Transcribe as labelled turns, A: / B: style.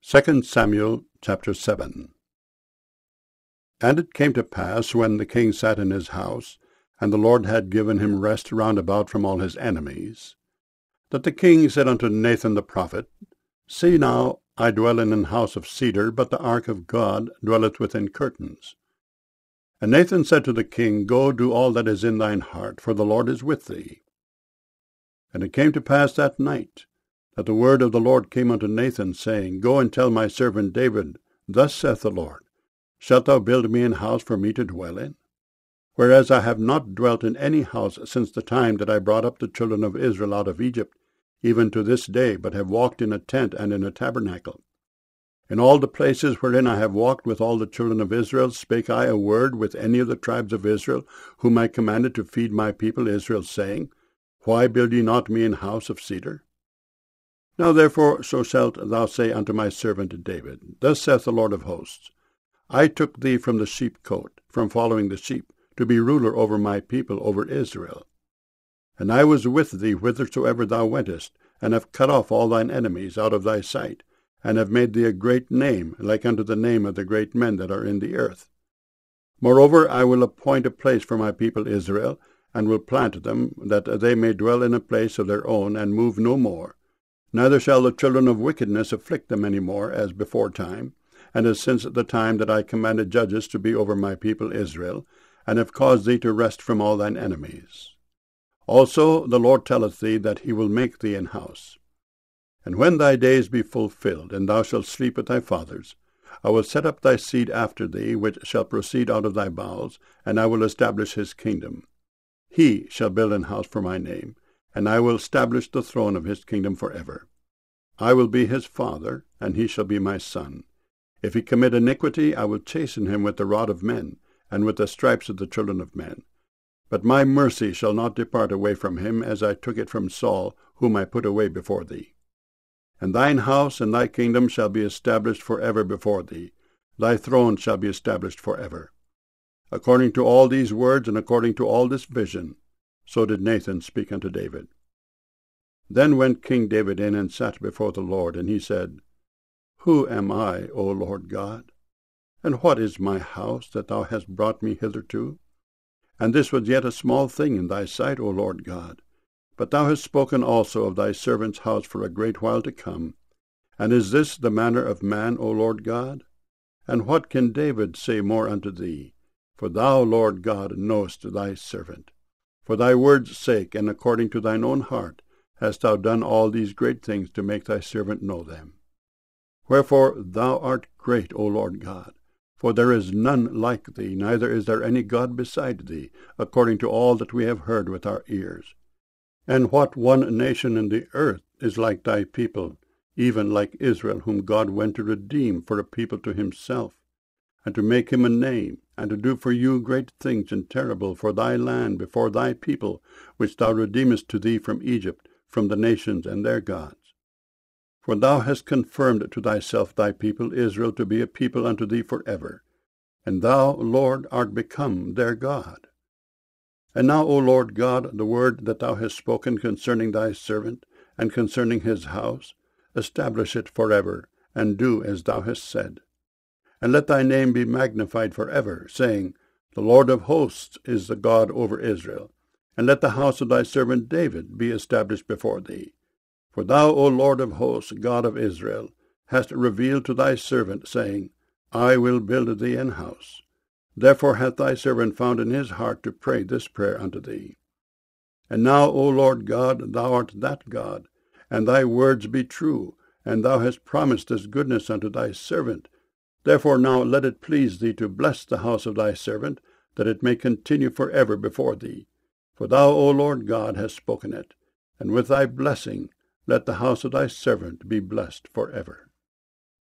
A: 2 Samuel chapter 7. And it came to pass, when the king sat in his house, and the Lord had given him rest round about from all his enemies, that the king said unto Nathan the prophet, See now, I dwell in an house of cedar, but the ark of God dwelleth within curtains. And Nathan said to the king, Go, do all that is in thine heart, for the Lord is with thee. And it came to pass that night, that the word of the Lord came unto Nathan, saying, Go and tell my servant David, Thus saith the Lord, Shalt thou build me an house for me to dwell in? Whereas I have not dwelt in any house since the time that I brought up the children of Israel out of Egypt, even to this day, but have walked in a tent and in a tabernacle. In all the places wherein I have walked with all the children of Israel, spake I a word with any of the tribes of Israel, whom I commanded to feed my people Israel, saying, Why build ye not me an house of cedar? Now therefore so shalt thou say unto my servant David, Thus saith the Lord of hosts, I took thee from the sheepcote, from following the sheep, to be ruler over my people, over Israel. And I was with thee whithersoever thou wentest, and have cut off all thine enemies out of thy sight, and have made thee a great name, like unto the name of the great men that are in the earth. Moreover, I will appoint a place for my people Israel, and will plant them, that they may dwell in a place of their own, and move no more. Neither shall the children of wickedness afflict them any more, as before time, and as since the time that I commanded judges to be over my people Israel, and have caused thee to rest from all thine enemies. Also the Lord telleth thee that he will make thee an house. And when thy days be fulfilled, and thou shalt sleep with thy fathers, I will set up thy seed after thee, which shall proceed out of thy bowels, and I will establish his kingdom. He shall build an house for my name, and I will establish the throne of his kingdom forever. I will be his father, and he shall be my son. If he commit iniquity, I will chasten him with the rod of men, and with the stripes of the children of men. But my mercy shall not depart away from him, as I took it from Saul, whom I put away before thee. And thine house and thy kingdom shall be established forever before thee. Thy throne shall be established forever. According to all these words, and according to all this vision, so did Nathan speak unto David. Then went King David in and sat before the Lord, and he said, Who am I, O Lord God? And what is my house, that thou hast brought me hitherto? And this was yet a small thing in thy sight, O Lord God. But thou hast spoken also of thy servant's house for a great while to come. And is this the manner of man, O Lord God? And what can David say more unto thee? For thou, Lord God, knowest thy servant. For thy word's sake, and according to thine own heart, hast thou done all these great things to make thy servant know them. Wherefore thou art great, O Lord God, for there is none like thee, neither is there any God beside thee, according to all that we have heard with our ears. And what one nation in the earth is like thy people, even like Israel, whom God went to redeem for a people to himself, and to make him a name, and to do for you great things and terrible for thy land before thy people, which thou redeemest to thee from Egypt, from the nations and their gods. For thou hast confirmed to thyself thy people Israel to be a people unto thee forever, and thou, Lord, art become their God. And now, O Lord God, the word that thou hast spoken concerning thy servant, and concerning his house, establish it forever, and do as thou hast said. And let thy name be magnified forever, saying, The Lord of hosts is the God over Israel. And let the house of thy servant David be established before thee. For thou, O Lord of hosts, God of Israel, hast revealed to thy servant, saying, I will build thee an house. Therefore hath thy servant found in his heart to pray this prayer unto thee. And now, O Lord God, thou art that God, and thy words be true, and thou hast promised this goodness unto thy servant. Therefore now let it please thee to bless the house of thy servant, that it may continue forever before thee. For thou, O Lord God, hast spoken it, and with thy blessing let the house of thy servant be blessed forever.